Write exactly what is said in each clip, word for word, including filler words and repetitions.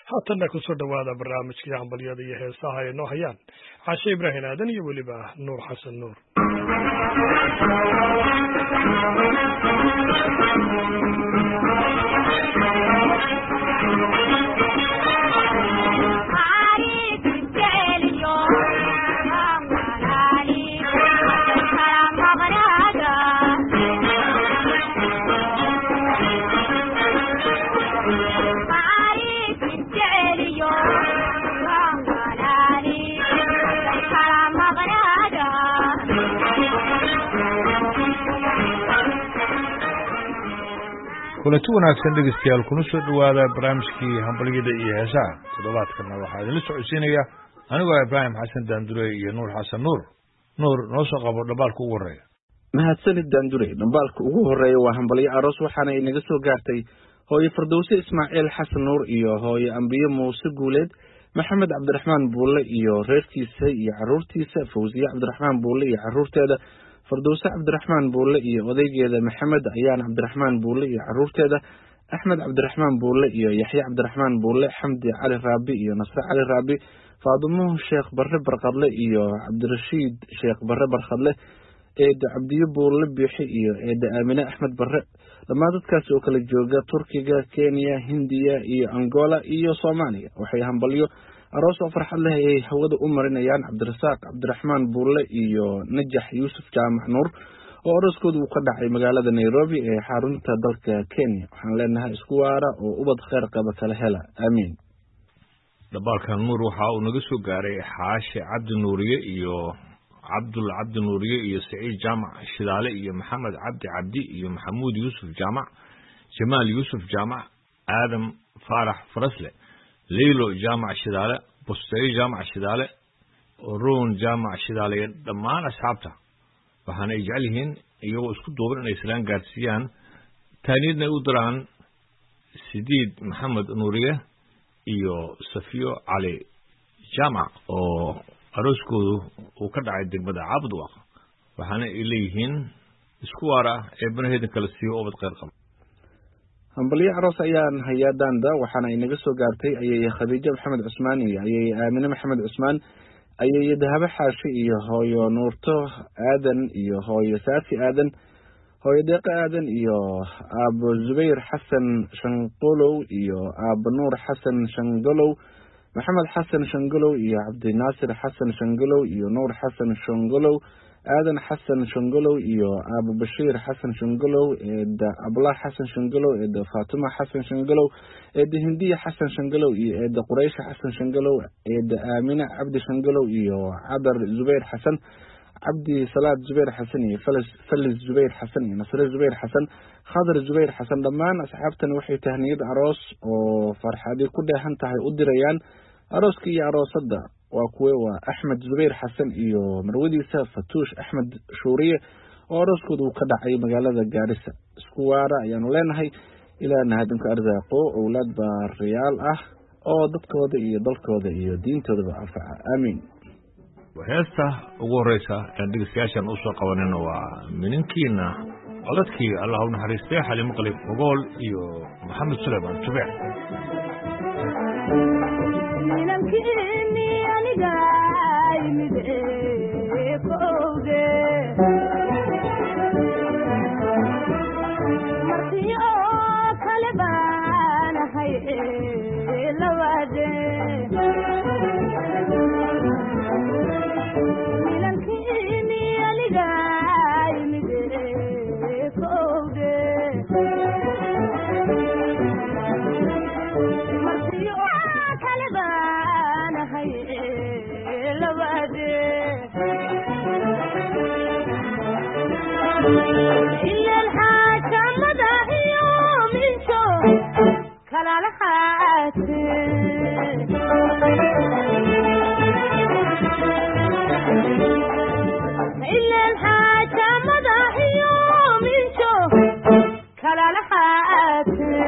haatanna ku soo dhawaada barnaamijkii hambalyada iyo heesaha ay noo hayaan Caashe Ibraahin Aadan iyo weliba Nuur Xasan Nuur. kulanti wanaagsan dhegeystayaal kuna soo dhawaada barnaamijkii hambalyada iyo heesaha toddobaadkana waxaa idinla socodsiinaya anigoo Ibraahim Xasan Daandure iyo Nuur Xasan Nuur. Nuur noo soo qabo dhambaalka ugu horeeya. mahadsanid Daandure. dhambaalka ugu horeeya waa hambalyo aroos waxaana inaga soo gaartay hooyo Firdawsi Ismaaciil Xasan Nuur iyo hooyo Ambiye Muuse Guuleed, Maxamed Cabdiraxmaan Buule iyo reerkiisa iyo caruurtiisa, Fawziye Cabdiraxmaan Buule iyo caruurteeda, Firdawsi Cabdiraxmaan Buule iyo odaygeeda Maxamed Ayaan Cabdiraxmaan Buule iyo caruurteeda, Axmed Cabdiraxmaan Buule iyo Yaxya Cabdiraxmaan Buule, Xamdi Cali Raabi iyo Nasre Cali Raabi, Faadimo Sheekh Barre Barqadle iyo Cabdirashiid Sheekh Barre Barqadle, eeda Cabdiyo Buule Bixi iyo eeda Aamine Axmed Barre. dhammaan dadkaas oo kala jooga Turkiga, Kenya, Hindiya iyo Angola iyo Soomaaliya waxay hambalyo aroos oo farxad leh ay hawada u marinayaan Cabdirasaaq Cabdiraxmaan Buule iyo Najax Yuusuf Jaamac Nuur oo arooskoodu ka dhacay magaalada Nairobi ee xarunta dalka Kenya. waxaan leenahay isku waara oo ubad khayr qaba kala hela aamin. dhambaalkan Nuur waxa uu naga soo gaaray Xaashi Cabdi Nuuriye iyo Abdul Cabdi Nuuriye iyo Saciid Jaamac Shidaale iyo Maxamed Cabdi Cabdi iyo Maxamuud Yuusuf Jaamac, Jamaal Yuusuf Jaamac, Aadam Faarax Farasle, Leilo Jaamac Shidaale, Bustay Jaamac Shidaale, Roon Jaamac Shidaale. dhammaan asxaabta waxaana ay jecel yihiin iyagoo isku duuban inay islaan gaarsiiyaan taaniidna ay u diraan Sidiid Maxamed Nuuriye iyo Safiyo Cali Jaamac oo arooskoodu uu ka dhacay degmada Cabdwaaq. waxaana ay leeyihiin isku waara ee banaheeda kala siiyo ubad khayr qaba. hambalyo aroos ayaan hayaa Daanda waxaana inaga soo gaartay ayay Khadiija Maxamed Cusmaan iyo ayay Aamine Maxamed Cusmaan, ayay Dahaba Xaashi iyo hooyo Nuurto Aadan iyo hooyo Saafi Aadan, hooyo Deeqa Aadan iyo Aabo Zubayr Xasan Shanqolow iyo Aabo Nuur Xasan Shangolow, Maxamed Xasan Shangolow iyo Cabdi Naasir Xasan Shangolow iyo Nuur Xasan Shangolow, Aadan Xasan Shangolow iyo Abu Bashiir Xasan Shangolow, eeda Abla Xasan Shangolow, eeda Fatima Xasan Shangolow, eeda Hindiya Xasan Shangolow iyo eeda Quraysh Xasan Shangolow, eeda Aamina Cabdi Shangolow iyo Cadar Zubayr Xasan, Cabdi Salaad Zubayr Xasan iyo Falis Falis Zubayr Xasan iyo Nasre Zubayr Xasan, Khadar Zubayr Xasan. dhammaan asxaabtan waxay tahniyad aroos oo farxadii ku dheehan tahay u dirayaan arooska iyo aroosada. waa kuwe waa Axmed Zubayr Xasan iyo marwadiisa Fatuush Axmed Shuuriye oo arooskoodu ka dhacay magaalada Gaarisa. isku waara ayaanu leenahay ilaahna hadinka arsaaqo awlaad baariyaal ah oo dadkooda iyo dalkooda iyo diintoodaba anfaca aamin. heesta ugu horeysa ee dhegeystayaashan u soo qabanayna waa minankiina codadkii Allah u naxariistay Xaliimo Qalib Ogool iyo Maxamed Suleymaan Tubeec. إلا الحاجة مدى يوم نشوف كلا لحاتي إلا الحاجة مدى يوم نشوف كلا لحاتي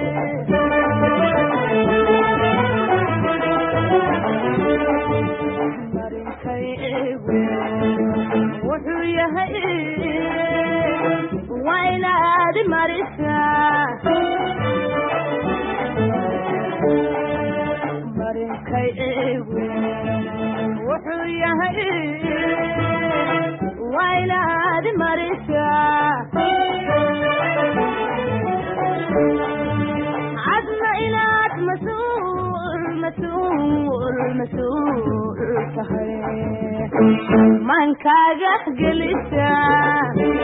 وحوية وإلى دمرسها marinkay eewe wuxuu yahay waa inaad marisaa cadna inaad mas-uul mas-uul mas-uul tahay maankaaga gelisaa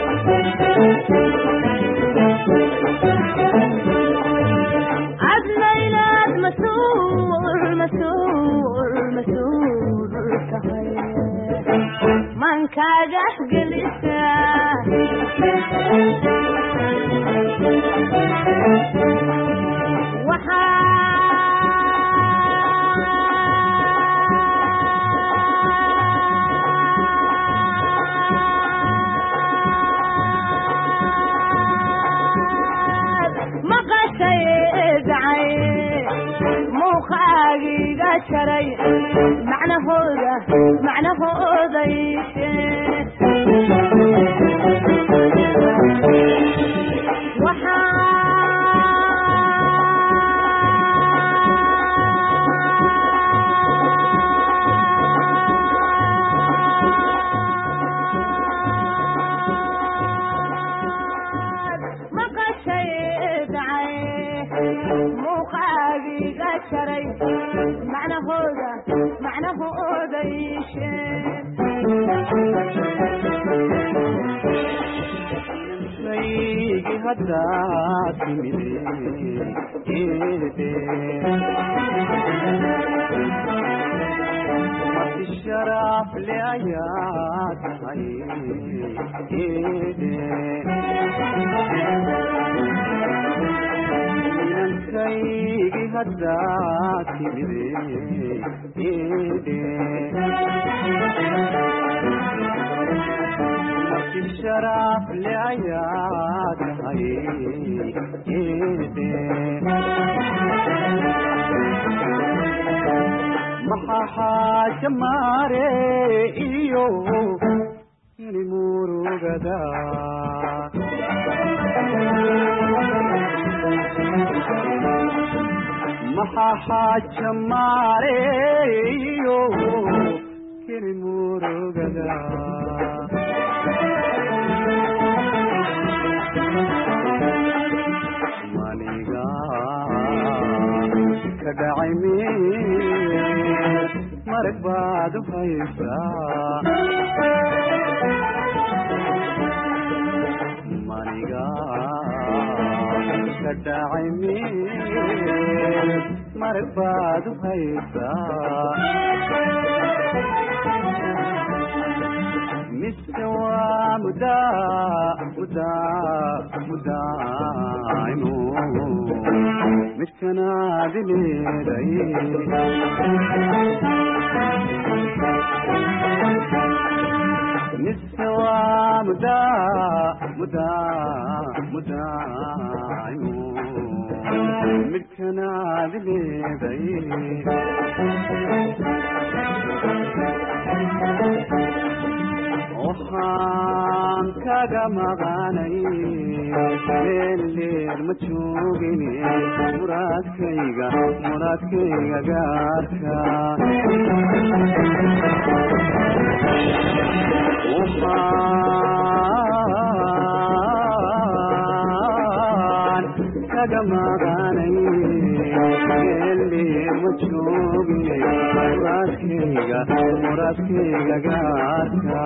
cadna inaad mas-uul mas-uul mas-uul tahay maankaaga gelisaa muuqaagiga jaray macnahooda macnahooda iishee macnahooda macnahooda iishee haddaad timide masi sharaaf le ayaa tahay inankaygi haddaad timide masi sharaaf le ayaa tahay maxaa xaaja maare iyo ini murugada maxaa xaaja maare iyo ini murugada maniga ka dhacay marag baad u haysaa maniga ka dhacay marag baad u haysaa mise waa mudaa mudaa mudaaymo midkanaadi leeday mise waa mudaa mudaa mudaaymo midkanaadi leeday waxaan kaga maqanay leer ma joogine muraadkayga muraadkayga gaarka waxaan kaga maqanay leer ma joogine muraadkayga muraadkayga gaarka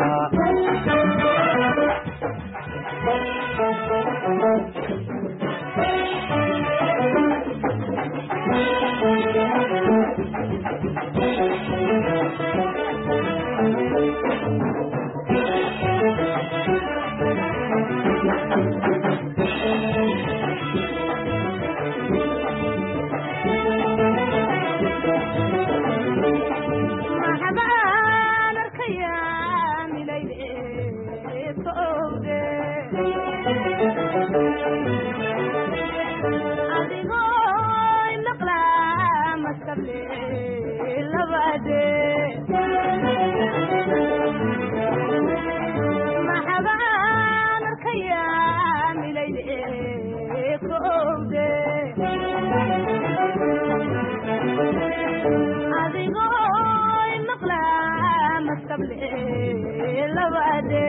adigoo maqlaa mastable labade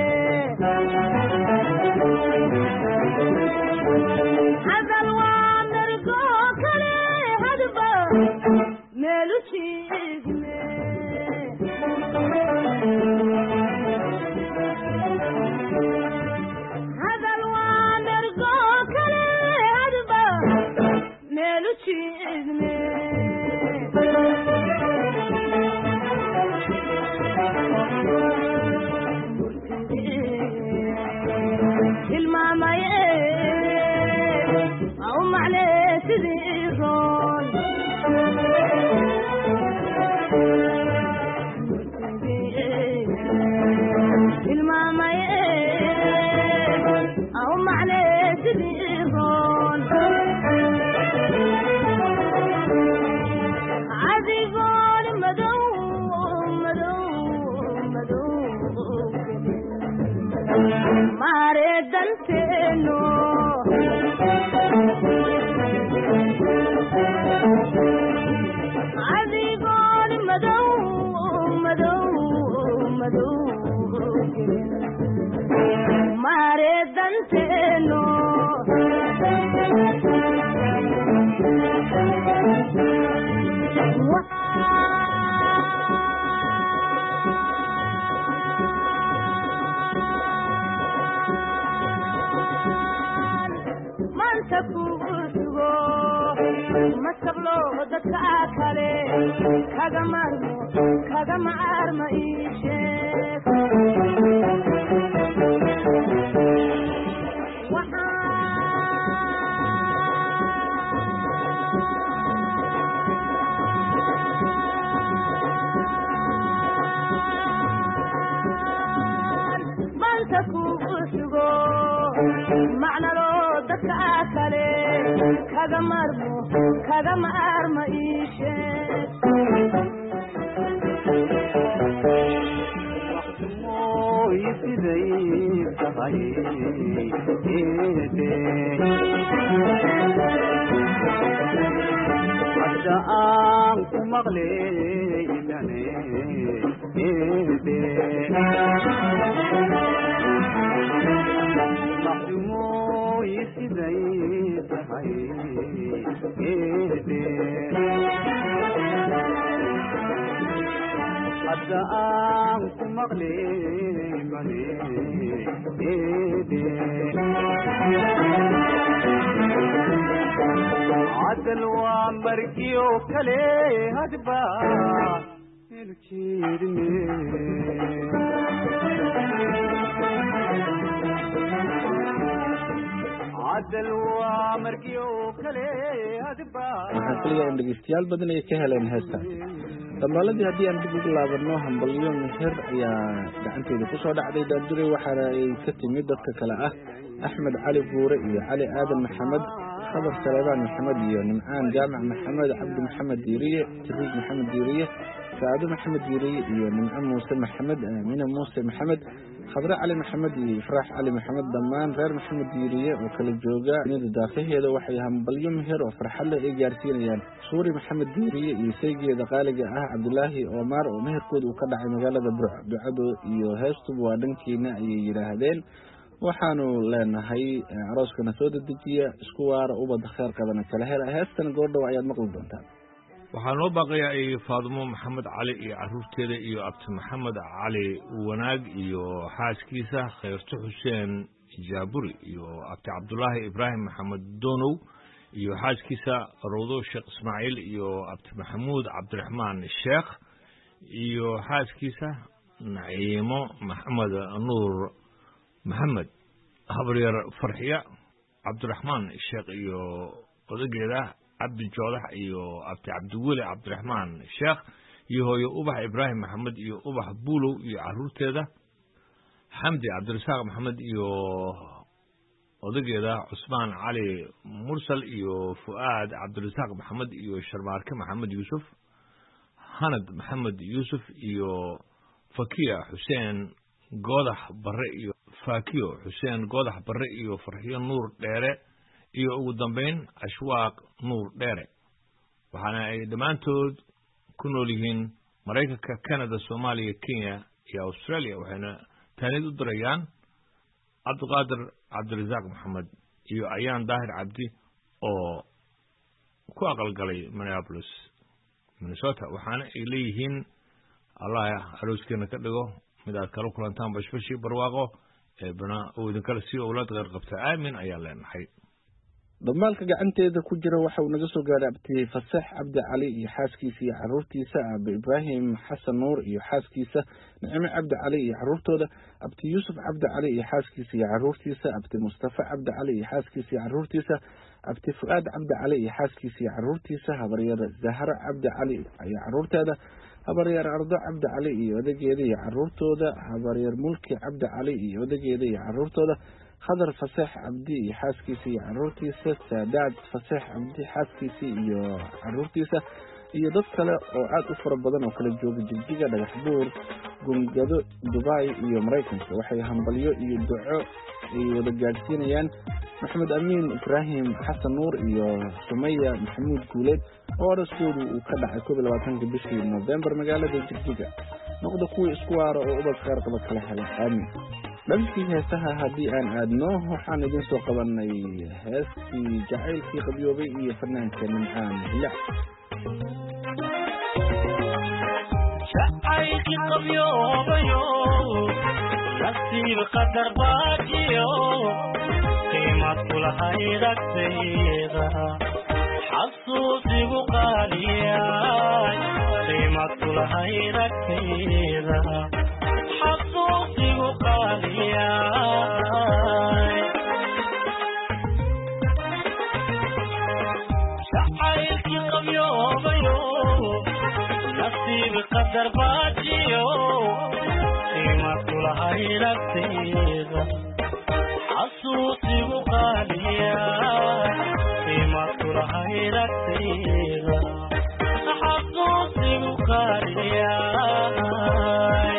hadal waa nargo kale hadba meelu jiifne hadal waa nargo kale hadba meelu jiifne hilmaamaye au macne sidii roon hilmaamaye au macne sidii roon adigoon madow madow madow mare danteeno adigoon madow madow madow mare danteeno manta kusugo masablo dadka kale kaga marmo kaga maarma ishe manta kusugo macna lo dadka kale kaga marmo kaga maarma ishe moy siday tahay ede hadda aan ku maqlay ilane ede moy siday tahay ede hadda aan ku maqlay mane ede adal waa margiyo kale hadba ilkiidne waxaan kaliya in dhegeystayaal badan ay ka heleen heestaasi dambaaladii haddii aan dib ugu laabano hambalyo meher ayaa gacanteeda kusoo dhacday daanduray waxaana ay ka timid dadka kale ah axmed cali buure iyo cali aadan maxamed khadar saleebaan maxamed iyo nimcaan jaamac maxamed cabdi maxamed diiriye tiriig maxamed diiriye saado maxamed diiriye iyo nimco muuse maxamed aamina muuse maxamed khadre cali maxamed iyo ifraax cali maxamed dhammaan reer maxamed diiriye oo kala jooga nida daafaheeda waxay hambalyo meher oo farxadle ay gaarsiinayaan suuri maxamed diiriye iyo saygeeda qaaliga ah cabdulaahi oomar oo meherkooda uu ka dhacay magaalada burc ducado iyo heestuba waa dhankiina ayay yidhaahdeen waxaanu leenahay arooskana soo dedejiya isku waara ubadda kheer qabana kala hela heestana goordhow ayaad maqli doontaan waxaa noo baaqayaa ay faadumo maxamed cali iyo caruurteeda iyo abti maxamed cali wanaag iyo xaaskiisa khayrto xuseen jaaburi iyo abti cabdulaahi ibraahim maxamed doonow iyo xaaskiisa rawdo sheekh ismaaciil iyo abti maxamuud cabdiraxmaan sheekh iyo xaaskiisa naciimo maxamed nuur maxamed habaryar farxiya cabdiraxmaan sheekh iyo odageeda cabdi joodax iyo abti cabdiweli cabdiraxmaan sheekh iyo hooyo ubax ibraahim maxamed iyo ubax buulow iyo caruurteeda xamdi cabdirasaaq maxamed iyo odageeda cusmaan cali mursal iyo fu'aad cabdirasaaq maxamed iyo sharmaarke maxamed yuusuf hanad maxamed yuusuf iyo fakiya xuseen goodax barre iyo faakiyo xuseen goodax barre iyo farxiyo nuur dheere iyo ugu dambayn ashwaaq nuur dheere waxaana ay dhammaantood ku nool yihiin maraykanka canada soomaaliya kenya iyo australia waxayna taanid u dirayaan cabdiqaadir cabdirasaaq maxamed iyo ayaan daahir cabdi oo ku aqalgalay minneapolis minnesota waxaana ay leeyihiin allah arooskeena ka dhigo mid aad kala kulantaan bashbashii barwaaqo ee bana uu idinkala sii owlaad qeyr qabta aamin ayaan leenahay damaalka gacanteeda ku jira waxa uu naga soo gaaray abti fasax cabdi cali iyo xaaskiisa iyo caruurtiisa aabe ibraahim xasan nuur iyo xaaskiisa nicme cabdi cali iyo caruurtooda abti yuusuf cabdi cali iyo xaaskiisa iyo caruurtiisa abti mustafa cabdi cali iyo xaaskiisa iyo caruurtiisa abti fu'aad cabdi cali iyo xaaskiisa iyo caruurtiisa habaryar zahra cabdi cali iyo caruurteeda habaryar ardo cabdi cali iyo odageeda iyo caruurtooda habaryar mulki cabdi cali iyo odageeda iyo caruurtooda khadar fasax cabdi iyo xaaskiisa iyo caruurtiisa saadaad fasax cabdi xaaskiisa iyo caruurtiisa iyo dad kale oo aad u fara badan oo kala jooga jigjiga dhagax buur gungado dubai iyo maraykanka waxay hambalyo iyo duco ay wada gaadhsiinayaan maxamed amiin ibraahim xasan nuur iyo sumaya maxamuud guuleed oo araskoodu uu ka dhacay koob iyo labaatanka bishii november magaalada jigjiga noqda kuwii isku waara oo ubad qaar qaba kala hela aamin dhankii heesaha haddii aan aadno waxaan idin soo qabanay heestii jacaylkii qabyoobay iyo fanaanka nimcaan hilac jacaylkii qabyoobayo nasiib qadar baajiyo qiimad kulahayd agtayda xasuusigu qaaliyay qiimad kulahayd agtayda xasuusigu qaaliyay jacaylkii qabyoobayo nasiib qadar baajiyo qiimad kulahayd agtayda xasuusigu qaaliyay qiimad kulahayd agtayda xasuusigu qaaliyay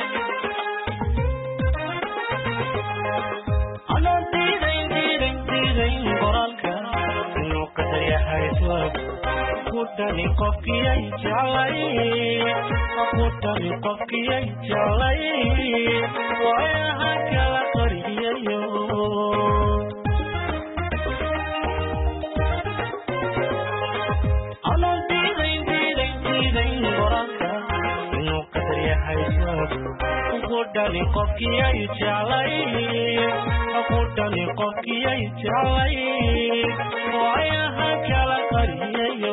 anaan diidayn diidayn diidayn qoraalka inuu qadar yahay swag ku dhani qofkiyay jeclay ku dhani qofkiyay jeclay waayaha kala qariyayo anaan diidayn diidayn diidayn qoraalka inuu qadar yahay swag ku dhani qofkiyay jeclay ku dhani qofkiyay jeclay waayaha kala qariyayo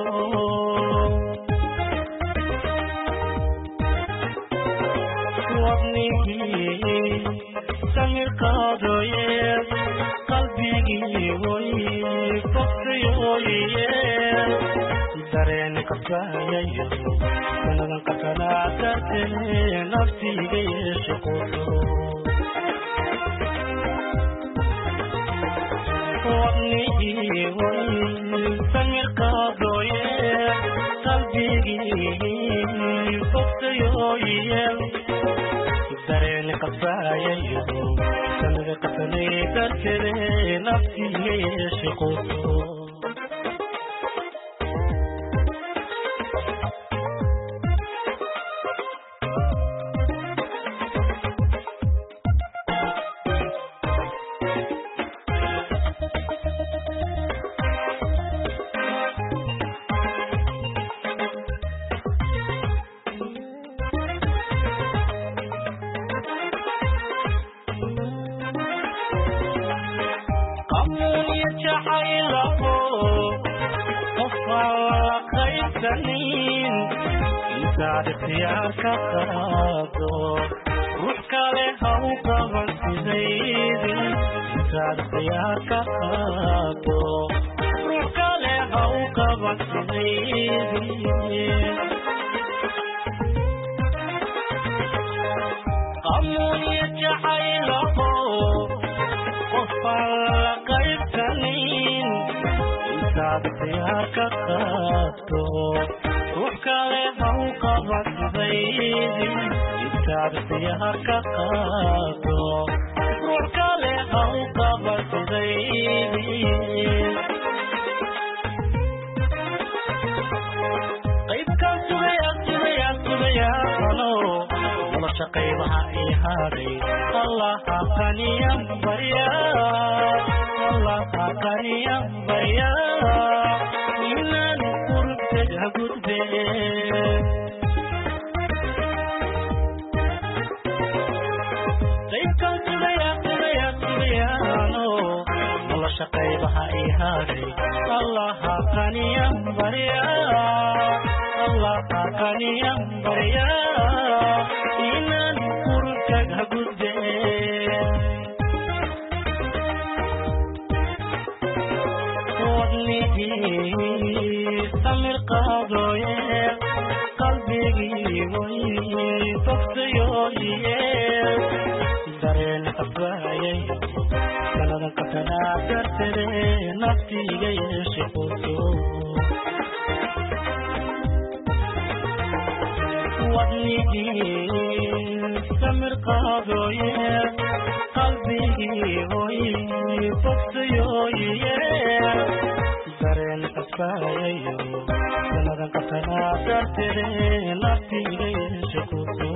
wadnigii samir qaadooye qalbigii woy bogtayooye dareen qasayayo sanadan qasanaa dartee naftiga yeeshe quso wadnigii woy samir qaadooye qalbigii bogtayooye dareen qasayayo sanadan qasanay dartee naftiga yeeshe quso ikhtiyaarka qaado ruux kale ha u qaban sidaydii intaad ikhtiyaarka qaado ruux kale ha u qaban sidaydii qamuuniya jacaylaho qofaan la qaybsanin intaad ikhtiyaarka qaado ruux kale ha u qaban sidaydii intaad ikhtiyaarka qaado ruux kale ha u qaban sidaydii qaybkaan sugaya shaqaybaha ii haday allaha qaniyan barya allaha qaniyan barya inaan qurubtaga gudbe qaybkan sugaya sugaya sugayaano alla shaqaybaha ii haday allaha qaniyan barya allaha qaniyan barya inaan qurubtaga gudbe samir qaadooye qalbigii way fogtayooye dareen xabaayay sanada qatanaa dartede naftiga yeeshe quso wadnigii samir qaadooye qalbigii way fogtayooye dareen xabaayay sanada qatanaa dartede naftiga yeeshe quso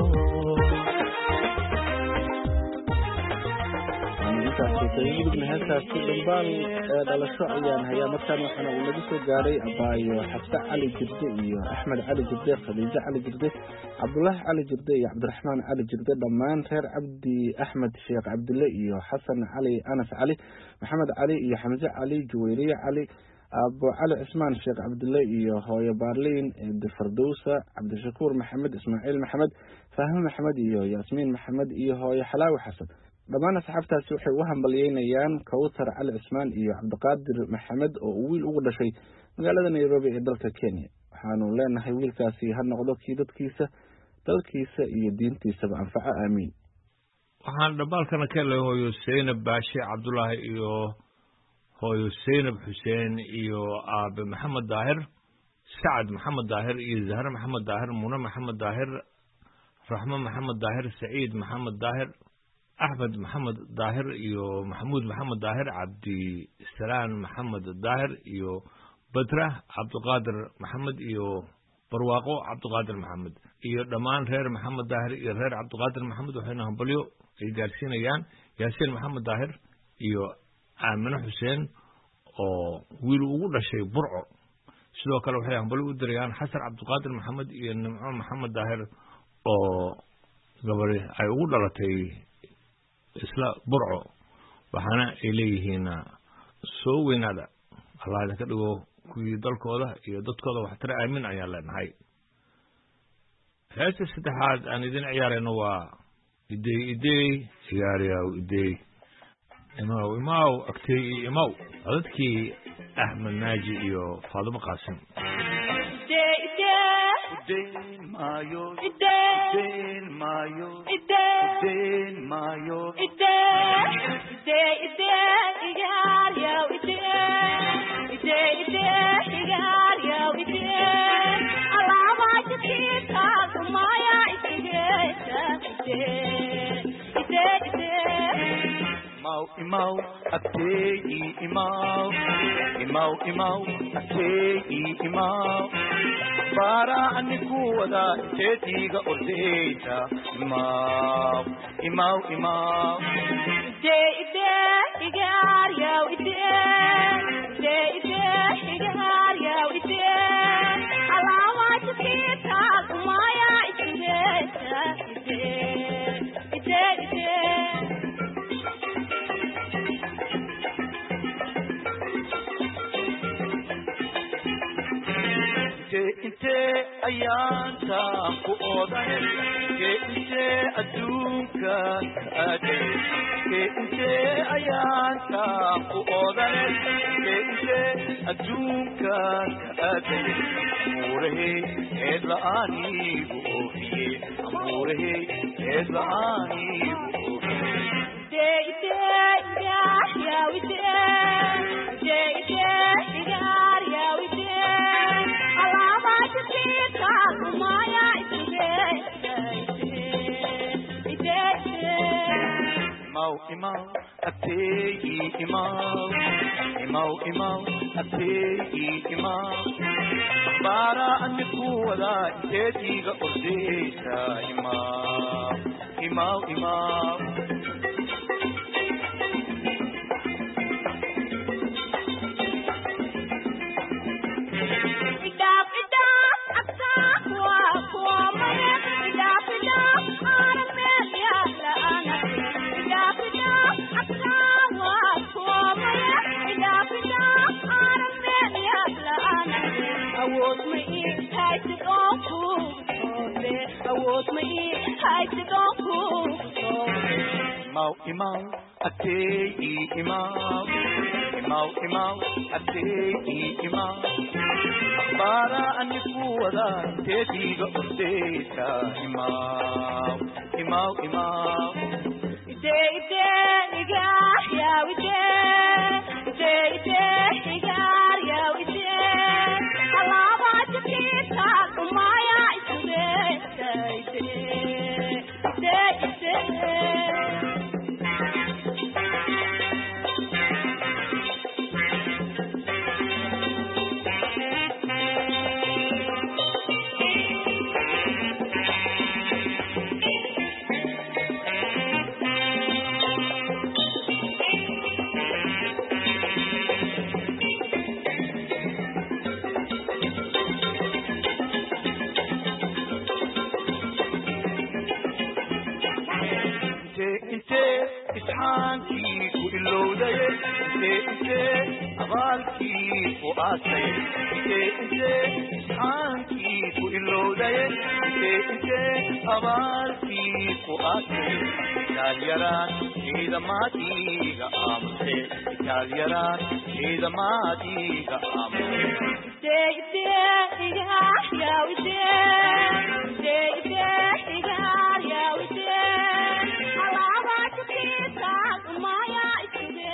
gudubna heestaasi dambaal ee dhalasho ayaan hayaa markaan waxaana uu naga soo gaaray abaayo xafse cali jirde iyo axmed cali jirde khadiijo cali jirde cabdulaahi cali jirde iyo cabdiraxmaan cali jirde dhammaan reer cabdi axmed sheekh cabdille iyo xasan cali anas cali maxamed cali iyo xamse cali juwayriye cali abo cali cismaan sheekh cabdille iyo hooyo baarliin difardowsa cabdishakuur maxamed ismaaciil maxamed fahme maxamed iyo yaasmiin maxamed iyo hooyo xalaawi xasan dhammaan asxaabtaasi waxay u hambalyeynayaan kawtar cali cismaan iyo cabdiqaadir maxamed oo uu wiil ugu dhashay magaalada nairobi ee dalka kenya waxaanu leenahay wiilkaasi ha noqdo kii dadkiisa dalkiisa iyo diintiisaba anfaco aamiin waxaan dhambaalkana ka helay hooyo seynab baashe cabdulaahi iyo hooyo seynab xuseen iyo aabe maxamed daahir sacad maxamed daahir iyo zahre maxamed daahir mune maxamed daahir raxmo maxamed daahir saciid maxamed daahir axmed maxamed daahir iyo maxamuud maxamed daahir cabdisalaan maxamed daahir iyo badra cabdiqaadir maxamed iyo barwaaqo cabdiqaadir maxamed iyo dhammaan reer maxamed daahir iyo reer cabdiqaadir maxamed waxayna hambalyo ay gaarsiinayaan yaasiin maxamed daahir iyo aamine xuseen oo wiil ugu dhashay burco sidoo kale waxay hambalyo u dirayaan xasan cabdiqaadir maxamed iyo nimco maxamed daahir oo gabadhi ay ugu dhalatay isla burco waxaana ay leeyihiin soo weynaada allah idinka dhigo kuwii dalkooda iyo dadkooda waxtare aamin ayaan leenahay heesta saddexaad aan idin ciyaarayno waa idey idey ciyaaryaw idey imaw imaw agtey iyo imaw codadkii axmed naaji iyo faadimo qaasim Ideen maayo, ideen maayo, ideen maayo, ideen, ideen, ideen, igaaryaw, ideen, ideen, ideen, igaaryaw, ideen, alaabaa jidkiisa kumaya isigeesa, ideen, ideen, ideen. Imaw, imaw, agteey imaw, imaw, imaw, agteey imaw. Bara anigu wada teetiga ordeyta imaw imaw imaw ide ide igaaryaw ide ide ide igaaryaw ide alaama jidkiisa kumaya isigeesa ide ide ide inte ayaanta ku odan ke inte adduunka ade ke inte ayaanta ku odan ke inte adduunka ade murehe edlaani buofiye murehe edlaani buofiye de de ya ya wide de de ya ya wide imaw imaw ateegi imaw imaw imaw ateegi imaw bara aniku wada inteetiga ordeysa imaw imaw imaw Imaw imaw ateegi imaw imaw imaw ateegi imaw bara aniku wada inteetiga ordeysa imaw imaw imaw ide ide igar ya ide ide ide igar ya ide alaba tikita kumaya ide ide ide ide Italiaran, ida matiga amse. Italiaran, ida matiga amse. De de iga ya ide, de de iga ya ide. Alaba tikita maya ide.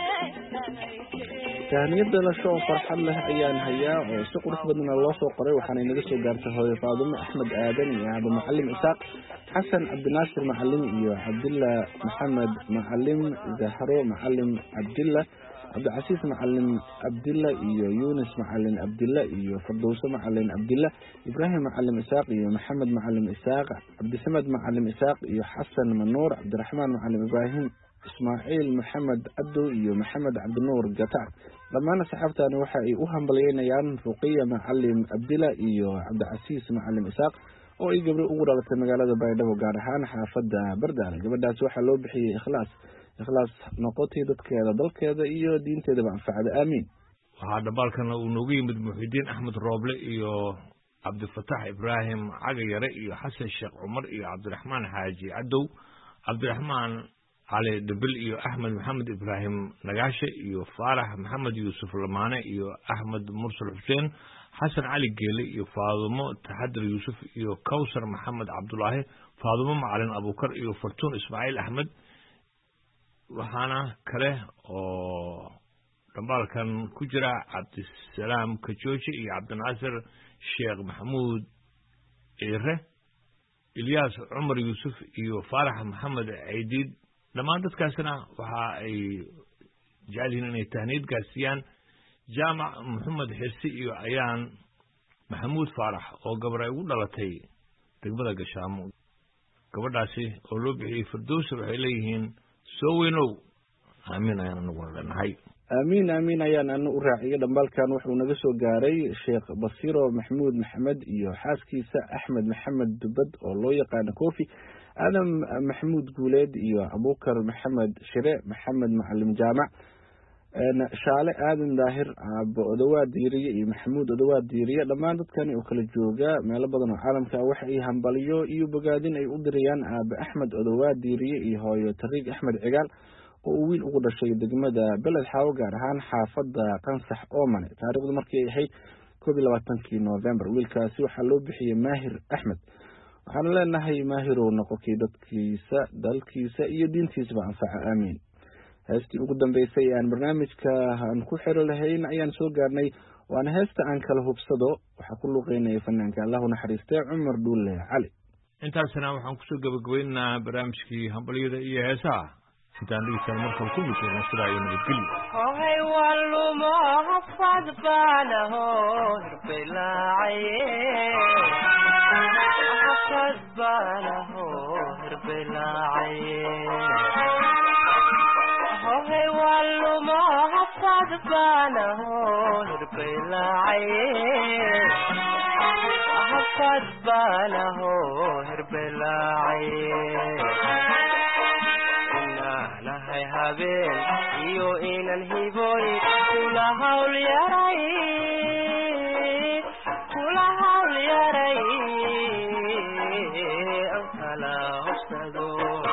tahniyada la soo farxad leh ayaan hayaa oo si qurux badan loo soo qoray waxaana inaga soo gaartay hooyo Faadimo Axmed Aadan iyo Abu Macallim Isaaq Xasan Abdinaasir Macallim iyo Cabdilla Maxamed Macallim Zahro Macallim Cabdilla Cabdicasiis Macallim Cabdilla iyo Yunus Macallim Cabdilla iyo Fardowso Macallim Cabdilla Ibrahim Macallim Isaaq iyo Maxamed Macallim Isaaq Cabdisamad Macallim Isaaq iyo Xasan Manuur Cabdiraxmaan Macallim Ibrahim Ismaaciil Maxamed Abdo iyo Maxamed Cabdinuur Gatac dhammaan saxaabtani waxa ay u hambalyeynayaan Ruqiya Macallim Abdilla iyo Cabdicasiis Macallim Isaaq oo ay gabdho ugu dhalatay magaalada Baydhabo gaar ahaan xaafadda Bardaale gabadhaas waxa loo bixiyay ikhlaas ikhlaas noqotay dadkeeda dalkeeda iyo diinteedaba anfacada aamin waxaa dhabaalkan uu noogu yimid Muxidiin Axmed Rooble iyo Cabdifataax Ibraahim Cagayare iyo Xasan Sheekh Cumar iyo Cabdiraxmaan Xaaji Cadow Cabdiraxmaan علي دبل إيو أحمد محمد إبراهيم نجاشة إيو فارح محمد يوسف لمانة إيو أحمد مرسل حسين حسن علي جيلي إيو فاطمة تحدر يوسف إيو كوثر محمد عبد الله فاطمة معلن أبو بكر إيو فرتون إسماعيل أحمد وحنا كره أو رمال كان كجرا عبد السلام كجوشي إيو عبد الناصر الشيخ محمود إيره إلياس عمر يوسف إيو فارح محمد عيديد لما dadkaasina waxa ay jaalin inay tahniid gaarsiiyaan jaamac maxamed xirsi iyo ayaan maxamuud faarax oo gabadhay ugu dhalatay degmada gashaamo gabadhaasi oo loo bixiyay Firdaws waxay leeyihiin soo weynow aamin ayaan nagu leenahay aamin aamin ayaan anu u raaciyay dhambalkan wuxuu naga soo gaaray Sheekh Basiiro Maxamuud Maxamed iyo xaaskiisa Axmed Maxamed Dubad oo loo yaqaan Kofi آدم محمود جولاد iyo أبوكر محمد شراء محمد معلم جامع شعلة آدم داهر بأدوات ديرية محمود أدوات ديرية لما عندت كان يأكل الجوجا ما لبضنا عالم كوحي همبليو إيو بقادين أي أدريان بأحمد أدوات ديرية إيه هاي طريق أحمد عقال وويل أقول الشيء دقمة بلد حاوجر هان حافظ قنصح أومن تاريخ المركي هي كوبي لواتنكي نوفمبر ويل كاسي وحلو بحي ماهر أحمد waxaan leenahay maahiro noqokii dadkiisa dalkiisa iyo diintiisa anfaca aamin heestii ugu dambeysay aan barnaamijka aan ku xiro lahayn ayaan soo gaarnay waana heesta aan kala hubsado waxa ku luqeynaya fanaanka Allahu naxariistay Umar Duule Cali intaasna waxaan ku soo gabagabeynaa barnaamijkii hambaliyada iyo heesaha intaan dhegeysan markale ku mujirno sidaa iyo nabadgelyo hohay walumo hafad baanaho hirbelaacaye hafad baanaho hirbelaacaye hohay walumo hafad baanaho hirbelaacaye hafad baanaho hirbelaacaye nahay habeen iyo inan hiboy kula hawl yaray kula hawl yaray ankala hubsado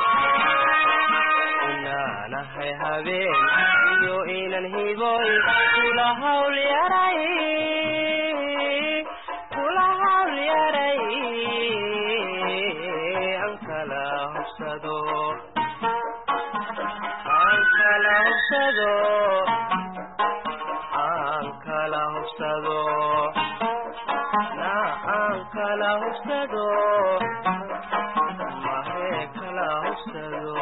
nahay habeen iyo inan hiboy kula hawl yaray kula hawl yaray ankala hubsado ankala hubsado ankala hubsado na ankala hubsado mahe kala hubsado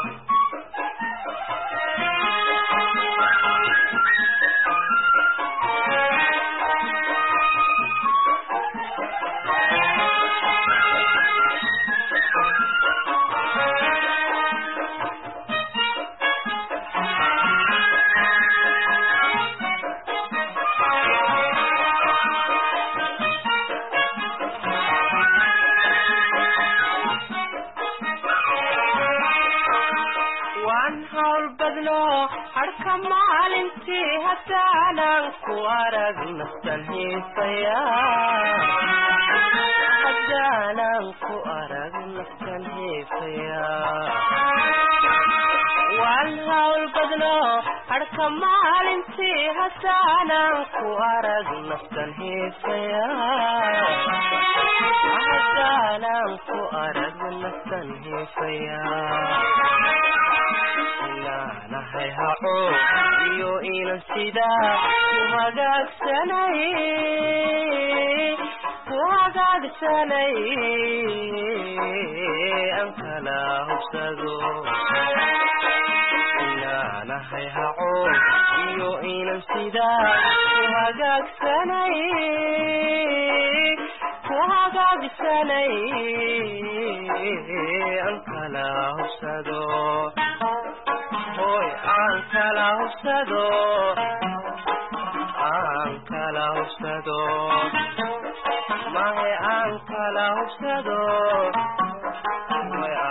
harka maalintii haddaanan ku arag naftan hiisaya haddaanan ku arag naftan hiisaya waan hawl badno harka maalintii haddaanan ku arag naftan hiisaya haddaanan ku arag naftan hiisaya nahay haco iyo inan sidaa ku hagaagsanay ku hagaagsanay ankala hubsado nahay haco iyo inan sidaa ku hagaagsanay ku hagaagsanay ankala hubsado hoy ankala hubsado ankala hubsado mahe ankala hubsado hoy